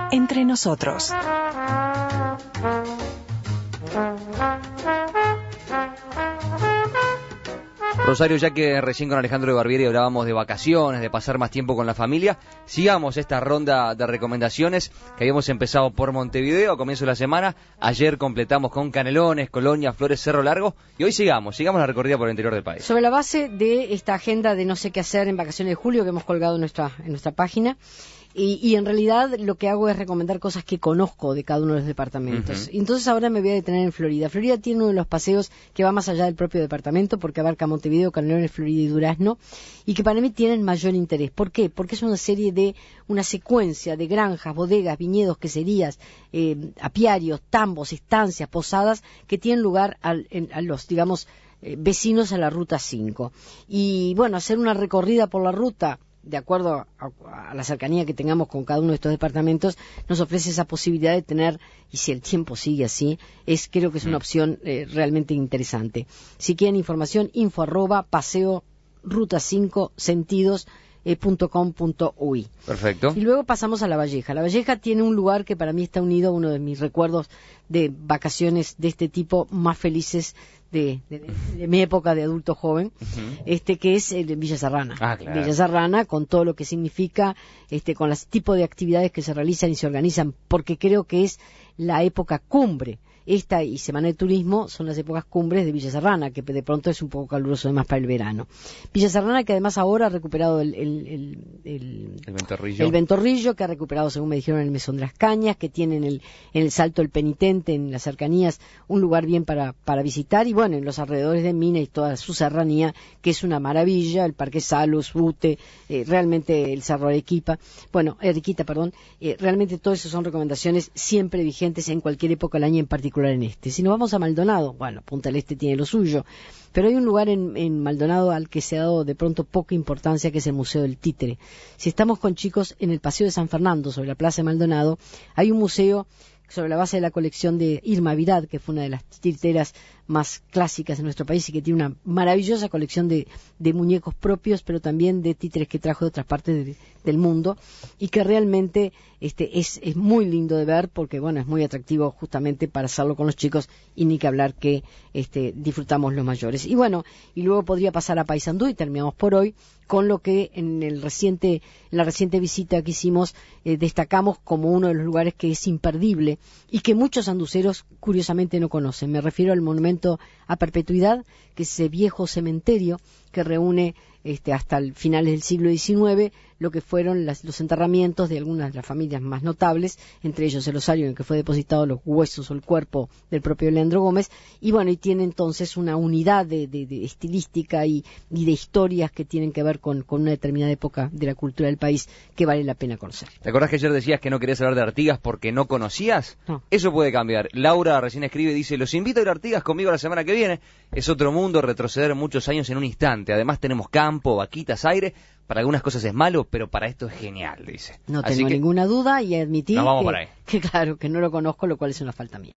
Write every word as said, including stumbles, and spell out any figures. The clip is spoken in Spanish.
Entre nosotros. Rosario, ya que recién con Alejandro de Barbieri hablábamos de vacaciones, de pasar más tiempo con la familia, sigamos esta ronda de recomendaciones que habíamos empezado por Montevideo a comienzo de la semana. Ayer completamos con Canelones, Colonia, Flores, Cerro Largo, y hoy sigamos, sigamos la recorrida por el interior del país. Sobre la base de esta agenda de no sé qué hacer en vacaciones de julio que hemos colgado en nuestra, en nuestra página, y, y en realidad lo que hago es recomendar cosas que conozco de cada uno de los departamentos. Uh-huh. Entonces ahora me voy a detener en Florida. Florida tiene uno de los paseos que va más allá del propio departamento, porque abarca Montevideo, Canelones, Florida y Durazno, y que para mí tienen mayor interés. ¿Por qué? Porque es una serie de, una secuencia de granjas, bodegas, viñedos, queserías, eh, apiarios, tambos, estancias, posadas, que tienen lugar al, en, a los, digamos, eh, vecinos a la Ruta cinco. Y bueno, hacer una recorrida por la ruta, de acuerdo a, a la cercanía que tengamos con cada uno de estos departamentos, nos ofrece esa posibilidad de tener, y si el tiempo sigue así, es creo que es una opción eh, realmente interesante. Si quieren información, info arroba paseo ruta cinco sentidos eh, punto com punto uy. Perfecto. Y luego pasamos a La Valleja. La Valleja tiene un lugar que para mí está unido a uno de mis recuerdos de vacaciones de este tipo más felices De, de, de mi época de adulto joven, uh-huh. este que es el Villa Serrana. Ah, claro. Villa Serrana, con todo lo que significa, este, con los tipos de actividades que se realizan y se organizan, porque creo que es la época cumbre. Esta y Semana de Turismo son las épocas cumbres de Villa Serrana, que de pronto es un poco caluroso además para el verano. Villa Serrana, que además ahora ha recuperado el, el, el, el, el, ventorrillo. el ventorrillo, que ha recuperado, según me dijeron, el Mesón de las Cañas, que tiene en el, en el Salto del Penitente, en las cercanías, un lugar bien para, para visitar, y bueno, en los alrededores de Mina y toda su serranía, que es una maravilla, el Parque Salus, Ute, eh, realmente el Cerro Arequipa, bueno, Arequita, perdón, eh, realmente todo eso son recomendaciones siempre vigentes en cualquier época del año, en particular en este. Si nos vamos a Maldonado, bueno, Punta del Este tiene lo suyo, pero hay un lugar en, en Maldonado al que se ha dado de pronto poca importancia, que es el Museo del Títere. Si estamos con chicos en el Paseo de San Fernando, sobre la Plaza de Maldonado, hay un museo sobre la base de la colección de Irma Virad, que fue una de las titeras más clásicas de nuestro país y que tiene una maravillosa colección de, de muñecos propios, pero también de títeres que trajo de otras partes de, del mundo, y que realmente este es, es muy lindo de ver, porque bueno, es muy atractivo justamente para hacerlo con los chicos, y ni que hablar que este disfrutamos los mayores. Y bueno, y luego podría pasar a Paysandú, y terminamos por hoy con lo que en el reciente, en la reciente visita que hicimos eh, destacamos como uno de los lugares que es imperdible y que muchos anduceros curiosamente no conocen. Me refiero al monumento a perpetuidad, que es ese viejo cementerio que reúne este, hasta el finales del siglo diecinueve lo que fueron las, los enterramientos de algunas de las familias más notables, entre ellos el osario en el que fue depositado los huesos o el cuerpo del propio Leandro Gómez, y bueno, y tiene entonces una unidad de, de, de estilística y, y de historias que tienen que ver con, con una determinada época de la cultura del país que vale la pena conocer. ¿Te acordás que ayer decías que no querías hablar de Artigas porque no conocías? No. Eso puede cambiar. Laura recién escribe y dice, los invito a ir a Artigas conmigo la semana que viene. Es otro mundo, retroceder muchos años en un instante. Además tenemos campo, vaquitas, aire. Para algunas cosas es malo, pero para esto es genial, dice. No Así tengo que ninguna duda y admitir nos vamos que, por ahí. que claro, que no lo conozco, lo cual es una falta mía.